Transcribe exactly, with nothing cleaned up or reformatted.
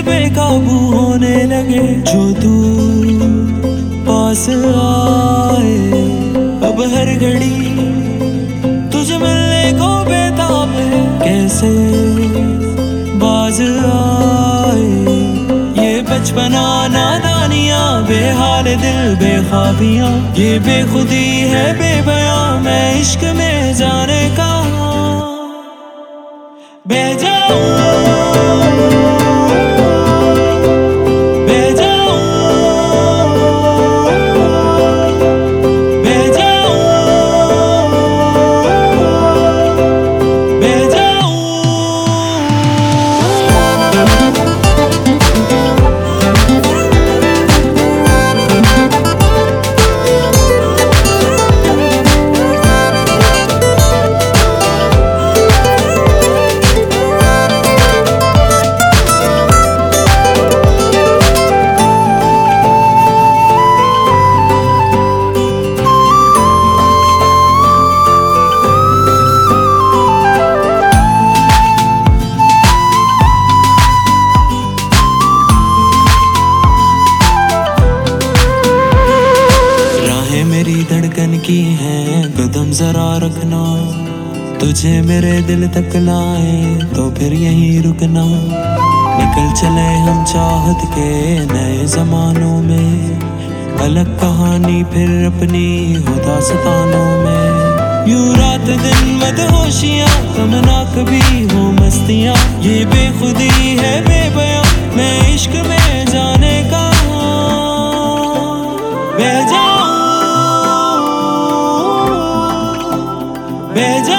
बेकाबू होने लगे। जो तू पास आए अब हर घड़ी तुझे मिलने को बेताब है। कैसे बाज आए ये बचपना नादानियाँ, बेहाल दिल बेख्वाबियाँ, ये बेखुदी है बेबयां। मैं इश्क में जाने का बह जाऊं, बह जाऊं, बह जाऊं, बह जाऊं। मेरी धड़कन की है कदम जरा रखना, तुझे मेरे दिल तक लाए तो फिर यहीं रुकना। निकल चले हम चाहत के नए जमानों में, अलग कहानी फिर अपनी हो दास्तानों में। यूं रात दिन मदहोशियाँ तमन्ना कभी हो मस्तियाँ, ये बेखुदी है बेबयां। मैं इश्क में जाने का बह जाऊं, बह